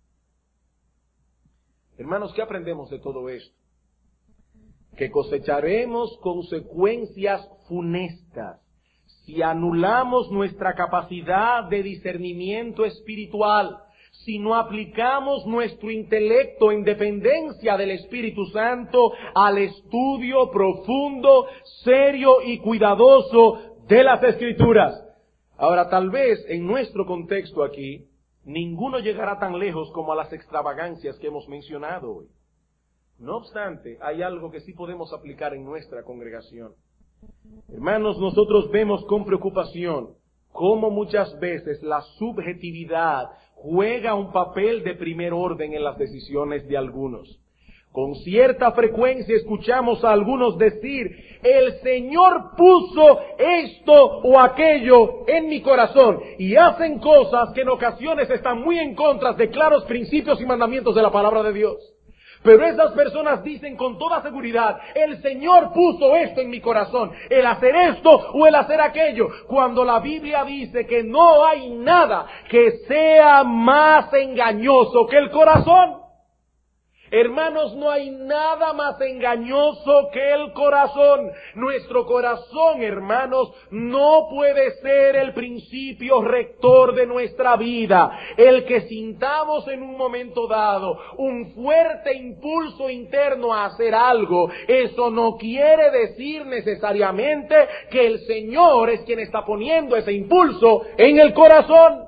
Hermanos, ¿qué aprendemos de todo esto? Que cosecharemos consecuencias funestas si anulamos nuestra capacidad de discernimiento espiritual, si no aplicamos nuestro intelecto en dependencia del Espíritu Santo al estudio profundo, serio y cuidadoso de las Escrituras. Ahora, tal vez en nuestro contexto aquí, ninguno llegará tan lejos como a las extravagancias que hemos mencionado hoy. No obstante, hay algo que sí podemos aplicar en nuestra congregación. Hermanos, nosotros vemos con preocupación cómo muchas veces la subjetividad juega un papel de primer orden en las decisiones de algunos. Con cierta frecuencia escuchamos a algunos decir, el Señor puso esto o aquello en mi corazón, y hacen cosas que en ocasiones están muy en contra de claros principios y mandamientos de la palabra de Dios. Pero esas personas dicen con toda seguridad, el Señor puso esto en mi corazón, el hacer esto o el hacer aquello, cuando la Biblia dice que no hay nada que sea más engañoso que el corazón. Hermanos, no hay nada más engañoso que el corazón. Nuestro corazón, hermanos, no puede ser el principio rector de nuestra vida. El que sintamos en un momento dado un fuerte impulso interno a hacer algo, eso no quiere decir necesariamente que el Señor es quien está poniendo ese impulso en el corazón.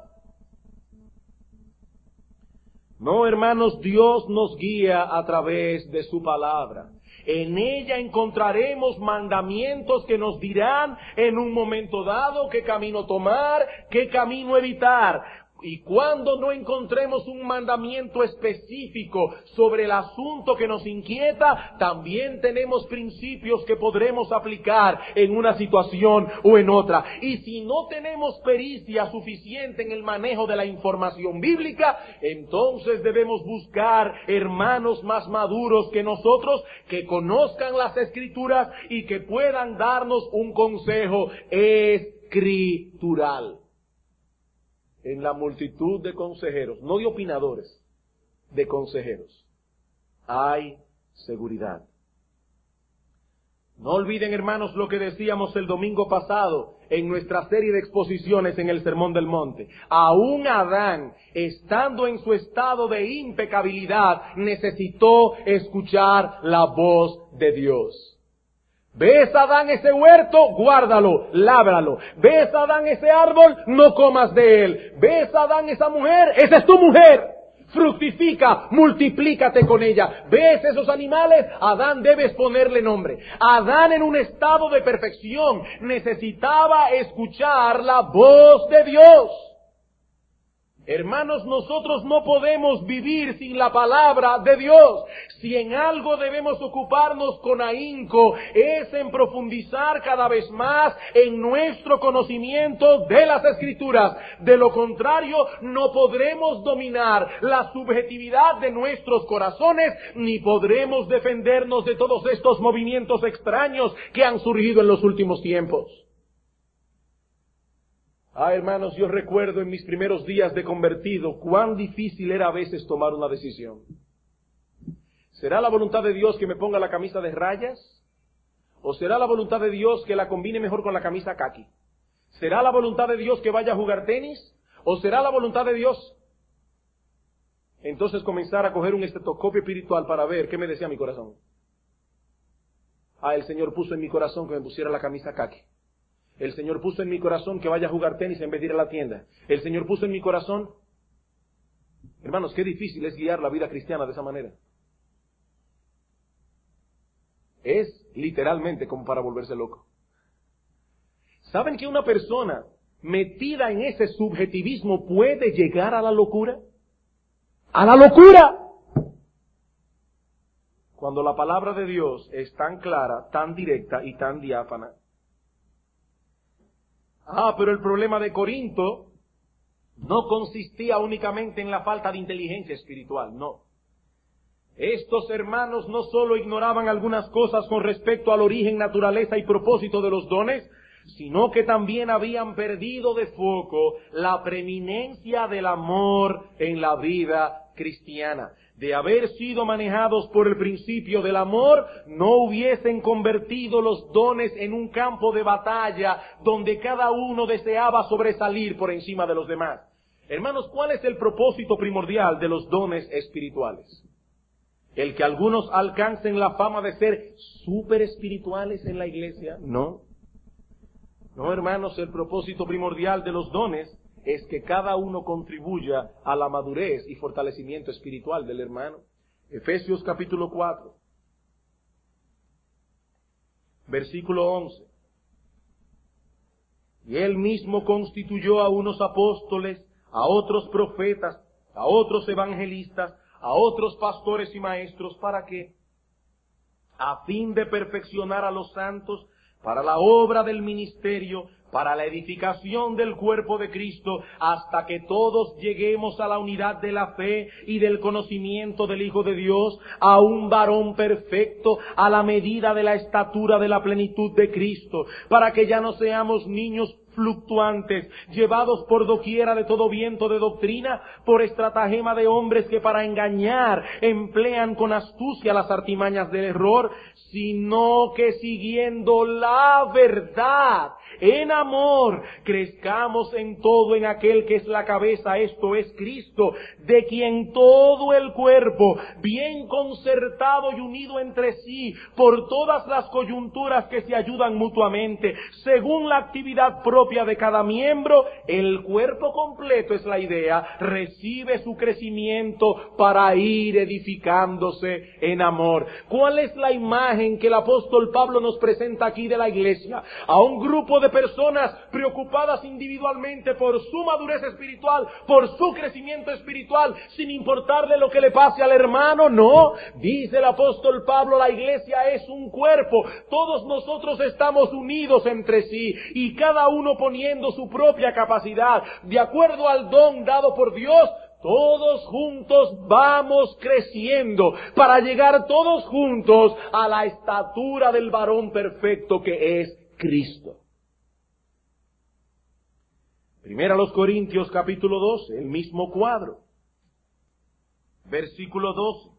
No, hermanos, Dios nos guía a través de su palabra. En ella encontraremos mandamientos que nos dirán en un momento dado qué camino tomar, qué camino evitar. Y cuando no encontremos un mandamiento específico sobre el asunto que nos inquieta, también tenemos principios que podremos aplicar en una situación o en otra. Y si no tenemos pericia suficiente en el manejo de la información bíblica, entonces debemos buscar hermanos más maduros que nosotros, que conozcan las Escrituras y que puedan darnos un consejo escritural. En la multitud de consejeros, no de opinadores, de consejeros, hay seguridad. No olviden, hermanos, lo que decíamos el domingo pasado en nuestra serie de exposiciones en el Sermón del Monte. Aún Adán, estando en su estado de impecabilidad, necesitó escuchar la voz de Dios. ¿Ves, Adán, ese huerto? Guárdalo, lábralo. ¿Ves, Adán, ese árbol? No comas de él. ¿Ves, Adán, esa mujer? Esa es tu mujer. Fructifica, multiplícate con ella. ¿Ves esos animales? Adán, debes ponerle nombre. Adán, en un estado de perfección, necesitaba escuchar la voz de Dios. Hermanos, nosotros no podemos vivir sin la palabra de Dios. Si en algo debemos ocuparnos con ahínco, es en profundizar cada vez más en nuestro conocimiento de las Escrituras. De lo contrario, no podremos dominar la subjetividad de nuestros corazones, ni podremos defendernos de todos estos movimientos extraños que han surgido en los últimos tiempos. Hermanos, yo recuerdo en mis primeros días de convertido cuán difícil era a veces tomar una decisión. ¿Será la voluntad de Dios que me ponga la camisa de rayas? ¿O será la voluntad de Dios que la combine mejor con la camisa caqui? ¿Será la voluntad de Dios que vaya a jugar tenis? ¿O será la voluntad de Dios? Entonces comenzar a coger un estetoscopio espiritual para ver qué me decía mi corazón. El Señor puso en mi corazón que me pusiera la camisa caqui. El Señor puso en mi corazón que vaya a jugar tenis en vez de ir a la tienda. El Señor puso en mi corazón... Hermanos, qué difícil es guiar la vida cristiana de esa manera. Es literalmente como para volverse loco. ¿Saben que una persona metida en ese subjetivismo puede llegar a la locura? ¡A la locura! Cuando la palabra de Dios es tan clara, tan directa y tan diáfana. Pero el problema de Corinto no consistía únicamente en la falta de inteligencia espiritual, no. Estos hermanos no solo ignoraban algunas cosas con respecto al origen, naturaleza y propósito de los dones, sino que también habían perdido de foco la preeminencia del amor en la vida cristiana. De haber sido manejados por el principio del amor, no hubiesen convertido los dones en un campo de batalla donde cada uno deseaba sobresalir por encima de los demás. Hermanos, ¿cuál es el propósito primordial de los dones espirituales? ¿El que algunos alcancen la fama de ser súper espirituales en la iglesia? No. No, hermanos, el propósito primordial de los dones es que cada uno contribuya a la madurez y fortalecimiento espiritual del hermano. Efesios capítulo 4, versículo 11. Y él mismo constituyó a unos apóstoles, a otros profetas, a otros evangelistas, a otros pastores y maestros. ¿Para qué? a fin de perfeccionar a los santos para la obra del ministerio, para la edificación del cuerpo de Cristo, hasta que todos lleguemos a la unidad de la fe y del conocimiento del Hijo de Dios, a un varón perfecto, a la medida de la estatura de la plenitud de Cristo, para que ya no seamos niños fluctuantes, llevados por doquiera de todo viento de doctrina, por estratagema de hombres que para engañar emplean con astucia las artimañas del error, sino que siguiendo la verdad, en amor, crezcamos en todo en aquel que es la cabeza, esto es Cristo, de quien todo el cuerpo, bien concertado y unido entre sí, por todas las coyunturas que se ayudan mutuamente, según la actividad propia de cada miembro, el cuerpo completo es la idea, recibe su crecimiento para ir edificándose en amor. ¿Cuál es la imagen que el apóstol Pablo nos presenta aquí de la iglesia? A un grupo de personas preocupadas individualmente por su madurez espiritual, por su crecimiento espiritual, sin importarle lo que le pase al hermano. No, dice el apóstol Pablo, la iglesia es un cuerpo, todos nosotros estamos unidos entre sí, y cada uno poniendo su propia capacidad, de acuerdo al don dado por Dios, todos juntos vamos creciendo para llegar todos juntos a la estatura del varón perfecto que es Cristo. Primera a los Corintios capítulo 12, el mismo cuadro, versículo 12.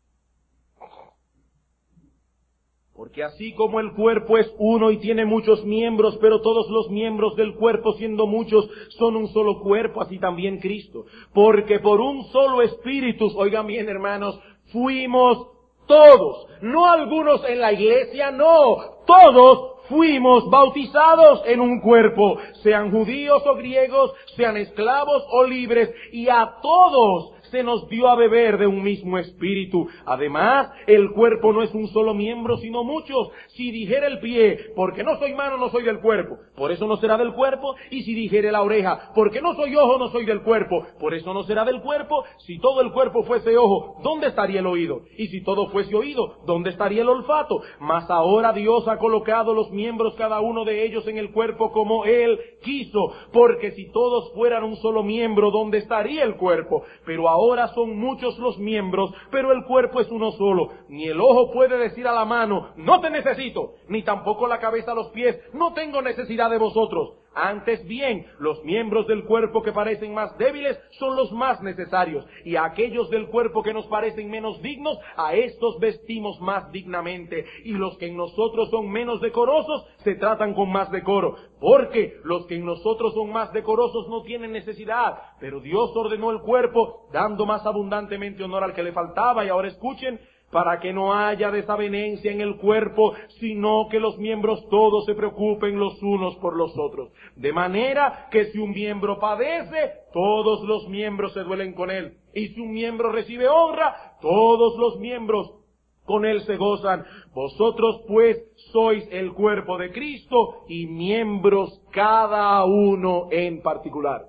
Porque así como el cuerpo es uno y tiene muchos miembros, pero todos los miembros del cuerpo, siendo muchos, son un solo cuerpo, así también Cristo. Porque por un solo espíritu, oigan bien hermanos, fuimos todos, no algunos en la iglesia, no, todos fuimos bautizados en un cuerpo, sean judíos o griegos, sean esclavos o libres, y a todos se nos dio a beber de un mismo espíritu. Además, el cuerpo no es un solo miembro, sino muchos. Si dijera el pie, porque no soy mano, no soy del cuerpo, por eso no será del cuerpo. Y si dijere la oreja, porque no soy ojo, no soy del cuerpo, por eso no será del cuerpo. Si todo el cuerpo fuese ojo, ¿dónde estaría el oído? Y si todo fuese oído, ¿dónde estaría el olfato? Mas ahora Dios ha colocado los miembros, cada uno de ellos, en el cuerpo como Él quiso. Porque si todos fueran un solo miembro, ¿dónde estaría el cuerpo? Pero ahora son muchos los miembros, pero el cuerpo es uno solo. Ni el ojo puede decir a la mano, no te necesito, ni tampoco la cabeza a los pies, no tengo necesidad de vosotros. Antes bien, los miembros del cuerpo que parecen más débiles son los más necesarios, y a aquellos del cuerpo que nos parecen menos dignos, a estos vestimos más dignamente, y los que en nosotros son menos decorosos, se tratan con más decoro, porque los que en nosotros son más decorosos no tienen necesidad, pero Dios ordenó el cuerpo, dando más abundantemente honor al que le faltaba. Y ahora escuchen, para que no haya desavenencia en el cuerpo, sino que los miembros todos se preocupen los unos por los otros. De manera que si un miembro padece, todos los miembros se duelen con él. Y si un miembro recibe honra, todos los miembros con él se gozan. Vosotros pues sois el cuerpo de Cristo y miembros cada uno en particular.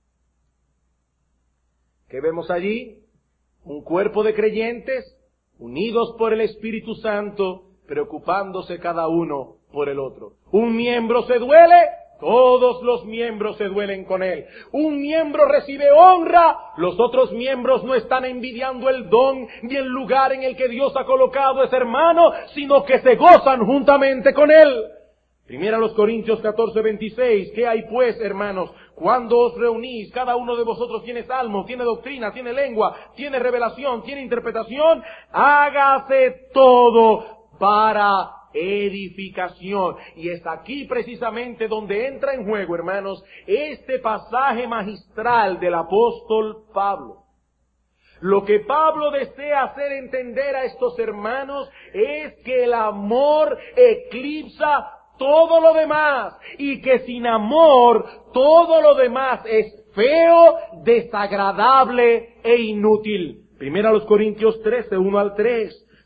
¿Qué vemos allí? Un cuerpo de creyentes unidos por el Espíritu Santo, preocupándose cada uno por el otro. Un miembro se duele, todos los miembros se duelen con él. Un miembro recibe honra, los otros miembros no están envidiando el don ni el lugar en el que Dios ha colocado a ese hermano, sino que se gozan juntamente con él. Primera a los Corintios 14:26, ¿qué hay pues, hermanos? Cuando os reunís, cada uno de vosotros tiene salmo, tiene doctrina, tiene lengua, tiene revelación, tiene interpretación, hágase todo para edificación. Y es aquí precisamente donde entra en juego, hermanos, este pasaje magistral del apóstol Pablo. Lo que Pablo desea hacer entender a estos hermanos es que el amor eclipsa todo lo demás, y que sin amor todo lo demás es feo, desagradable e inútil. Primera a los Corintios 13, 1 al 3.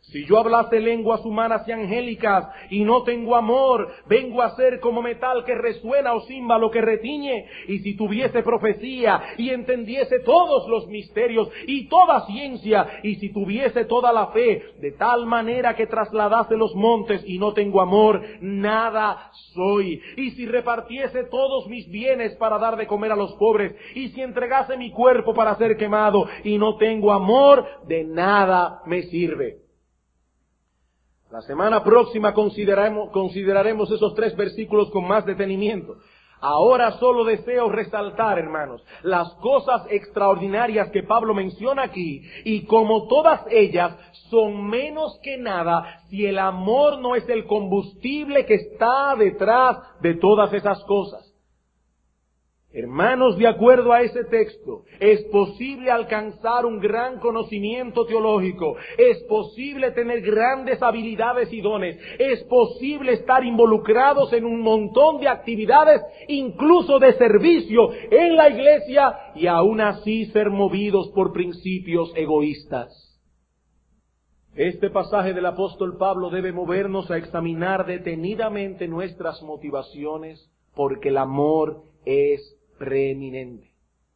Si yo hablase lenguas humanas y angélicas y no tengo amor, vengo a ser como metal que resuena o címbalo que retiñe. Y si tuviese profecía y entendiese todos los misterios y toda ciencia, y si tuviese toda la fe, de tal manera que trasladase los montes y no tengo amor, nada soy. Y si repartiese todos mis bienes para dar de comer a los pobres, y si entregase mi cuerpo para ser quemado y no tengo amor, de nada me sirve. La semana próxima consideraremos esos 3 versículos con más detenimiento. Ahora solo deseo resaltar, hermanos, las cosas extraordinarias que Pablo menciona aquí, y como todas ellas son menos que nada si el amor no es el combustible que está detrás de todas esas cosas. Hermanos, de acuerdo a ese texto, es posible alcanzar un gran conocimiento teológico, es posible tener grandes habilidades y dones, es posible estar involucrados en un montón de actividades, incluso de servicio en la iglesia, y aún así ser movidos por principios egoístas. Este pasaje del apóstol Pablo debe movernos a examinar detenidamente nuestras motivaciones, porque el amor es preeminente.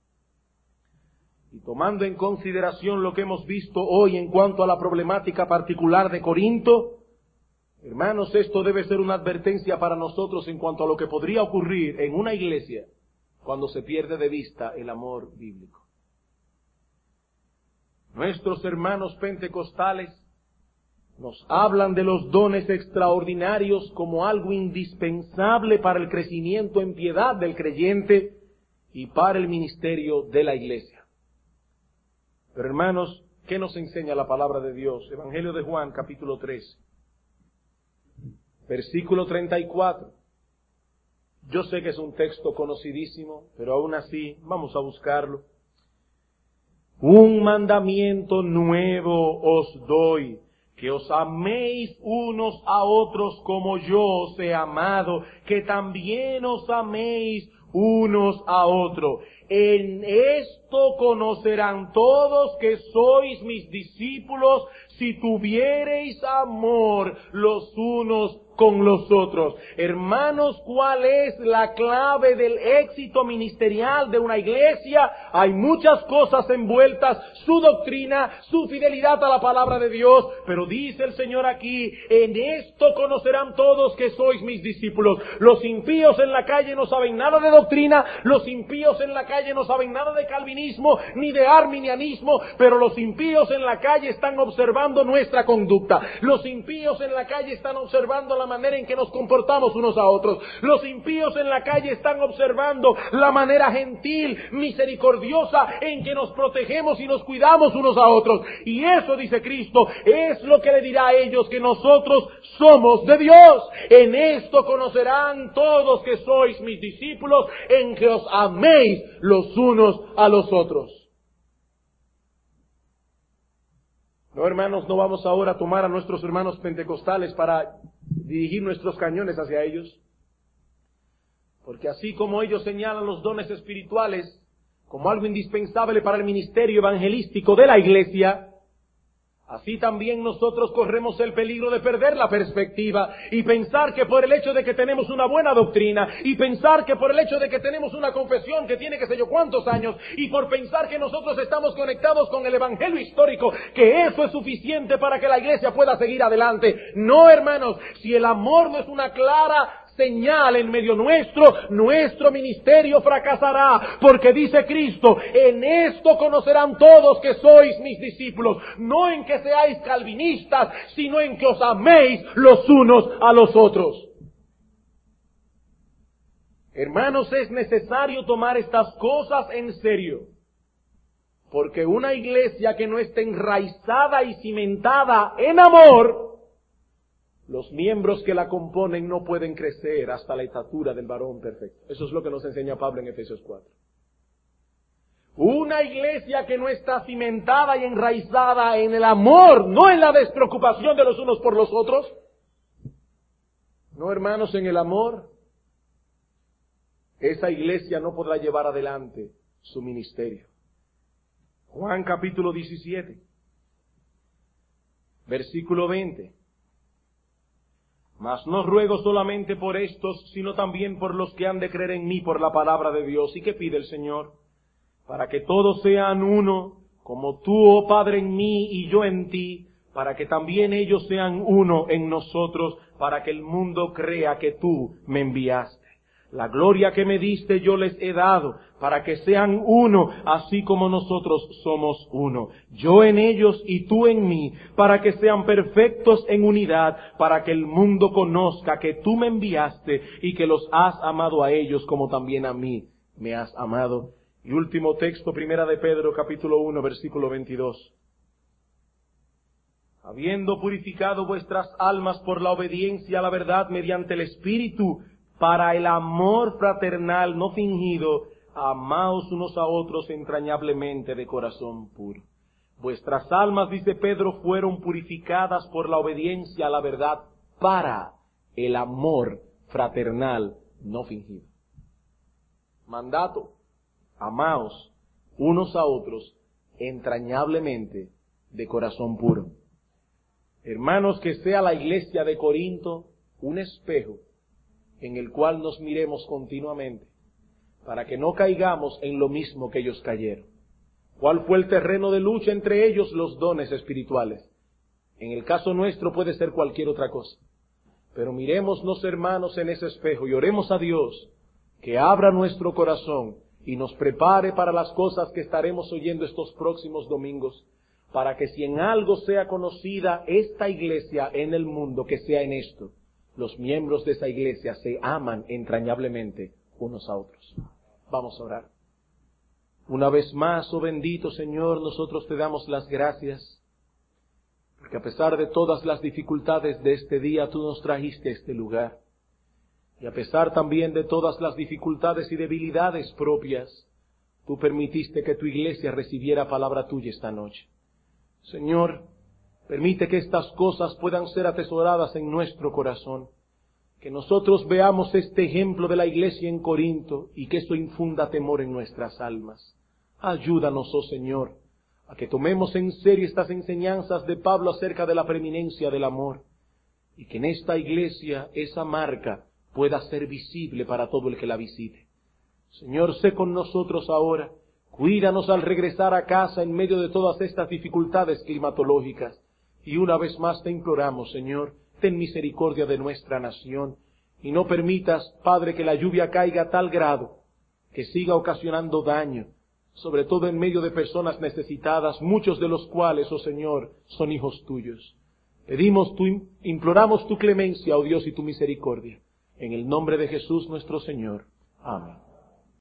Y tomando en consideración lo que hemos visto hoy en cuanto a la problemática particular de Corinto, hermanos, esto debe ser una advertencia para nosotros en cuanto a lo que podría ocurrir en una iglesia cuando se pierde de vista el amor bíblico. Nuestros hermanos pentecostales nos hablan de los dones extraordinarios como algo indispensable para el crecimiento en piedad del creyente y para el ministerio de la iglesia. Pero hermanos, ¿qué nos enseña la palabra de Dios? Evangelio de Juan, capítulo 3, versículo 34. Yo sé que es un texto conocidísimo, pero aún así vamos a buscarlo. Un mandamiento nuevo os doy, que os améis unos a otros como yo os he amado, que también os améis unos a otros. En esto conocerán todos que sois mis discípulos, si tuviereis amor los unos con los otros. Hermanos, ¿cuál es la clave del éxito ministerial de una iglesia? Hay muchas cosas envueltas, su doctrina, su fidelidad a la palabra de Dios, pero dice el Señor aquí, en esto conocerán todos que sois mis discípulos. Los impíos en la calle no saben nada de doctrina, los impíos en la calle no saben nada de calvinismo, ni de arminianismo, pero los impíos en la calle están observando nuestra conducta. Los impíos en la calle están observando la manera en que nos comportamos unos a otros. Los impíos en la calle están observando la manera gentil, misericordiosa en que nos protegemos y nos cuidamos unos a otros. Y eso, dice Cristo, es lo que le dirá a ellos que nosotros somos de Dios. En esto conocerán todos que sois mis discípulos, en que os améis los unos a los otros. No, hermanos, no vamos ahora a tomar a nuestros hermanos pentecostales para dirigir nuestros cañones hacia ellos. Porque así como ellos señalan los dones espirituales como algo indispensable para el ministerio evangelístico de la iglesia, así también nosotros corremos el peligro de perder la perspectiva y pensar que por el hecho de que tenemos una buena doctrina, y pensar que por el hecho de que tenemos una confesión que tiene que sé yo cuántos años, y por pensar que nosotros estamos conectados con el evangelio histórico, que eso es suficiente para que la iglesia pueda seguir adelante. No, hermanos, si el amor no es una clara señal en medio nuestro, nuestro ministerio fracasará, porque dice Cristo, en esto conocerán todos que sois mis discípulos, no en que seáis calvinistas, sino en que os améis los unos a los otros. Hermanos, es necesario tomar estas cosas en serio, porque una iglesia que no esté enraizada y cimentada en amor, los miembros que la componen no pueden crecer hasta la estatura del varón perfecto. Eso es lo que nos enseña Pablo en Efesios 4. Una iglesia que no está cimentada y enraizada en el amor, no en la despreocupación de los unos por los otros. No, hermanos, en el amor, esa iglesia no podrá llevar adelante su ministerio. Juan capítulo 17. Versículo 20. Mas no ruego solamente por estos, sino también por los que han de creer en mí por la palabra de Dios. ¿Y qué pide el Señor? Para que todos sean uno, como tú, oh Padre, en mí y yo en ti, para que también ellos sean uno en nosotros, para que el mundo crea que tú me enviaste. La gloria que me diste yo les he dado, para que sean uno, así como nosotros somos uno. Yo en ellos y tú en mí, para que sean perfectos en unidad, para que el mundo conozca que tú me enviaste y que los has amado a ellos como también a mí me has amado. Y último texto, Primera de Pedro, capítulo 1, versículo 22. Habiendo purificado vuestras almas por la obediencia a la verdad mediante el Espíritu, para el amor fraternal no fingido, amaos unos a otros entrañablemente de corazón puro. Vuestras almas, dice Pedro, fueron purificadas por la obediencia a la verdad para el amor fraternal no fingido. Mandato: amaos unos a otros entrañablemente de corazón puro. Hermanos, que sea la iglesia de Corinto un espejo en el cual nos miremos continuamente, para que no caigamos en lo mismo que ellos cayeron. ¿Cuál fue el terreno de lucha entre ellos? Los dones espirituales. En el caso nuestro puede ser cualquier otra cosa. Pero mirémonos, hermanos, en ese espejo y oremos a Dios que abra nuestro corazón y nos prepare para las cosas que estaremos oyendo estos próximos domingos, para que si en algo sea conocida esta iglesia en el mundo, que sea en esto: los miembros de esa iglesia se aman entrañablemente unos a otros. Vamos a orar. Una vez más, oh bendito Señor, nosotros te damos las gracias, porque a pesar de todas las dificultades de este día, tú nos trajiste a este lugar. Y a pesar también de todas las dificultades y debilidades propias, tú permitiste que tu iglesia recibiera palabra tuya esta noche. Señor, permite que estas cosas puedan ser atesoradas en nuestro corazón, que nosotros veamos este ejemplo de la iglesia en Corinto y que eso infunda temor en nuestras almas. Ayúdanos, oh Señor, a que tomemos en serio estas enseñanzas de Pablo acerca de la preeminencia del amor, y que en esta iglesia esa marca pueda ser visible para todo el que la visite. Señor, sé con nosotros ahora. Cuídanos al regresar a casa en medio de todas estas dificultades climatológicas. Y una vez más te imploramos, Señor, ten misericordia de nuestra nación y no permitas, Padre, que la lluvia caiga a tal grado que siga ocasionando daño, sobre todo en medio de personas necesitadas, muchos de los cuales, oh Señor, son hijos tuyos. Imploramos tu clemencia, oh Dios, y tu misericordia. En el nombre de Jesús nuestro Señor. Amén.